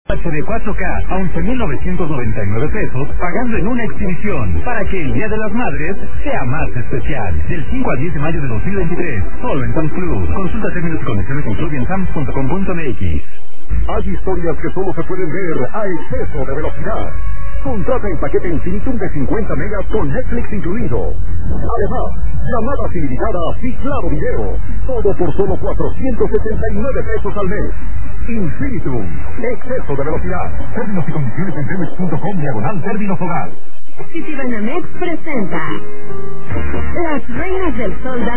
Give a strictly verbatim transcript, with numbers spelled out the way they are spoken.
H D cuatro K a once mil novecientos noventa y nueve pesos, pagando en una exhibición, para que el Día de las Madres sea más especial. Del cinco al diez de mayo de dos mil veintitrés, solo en Sam's Club. Consulta términos y condiciones en club y en sams punto com punto m x. Hay historias que solo se pueden ver a exceso de velocidad. Contrata el paquete Infinitum de cincuenta megas con Netflix incluido. Además, llamadas ilimitadas y claro video. Todo por solo cuatrocientos setenta y nueve pesos al mes. Infinitum, exceso de velocidad. Términos y condiciones en telmex punto com diagonal términos hogar. Citibanamex presenta Las Reinas del Sol.